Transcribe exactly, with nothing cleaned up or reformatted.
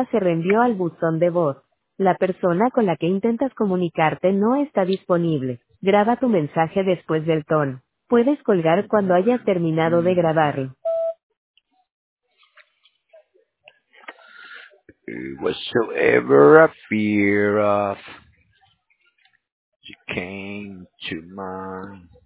se reenvió al buzón de voz. La persona con la que intentas comunicarte no está disponible. Graba tu mensaje después del tono. Puedes colgar cuando hayas terminado de grabarlo. Whatsoever I fear of, you came to mind.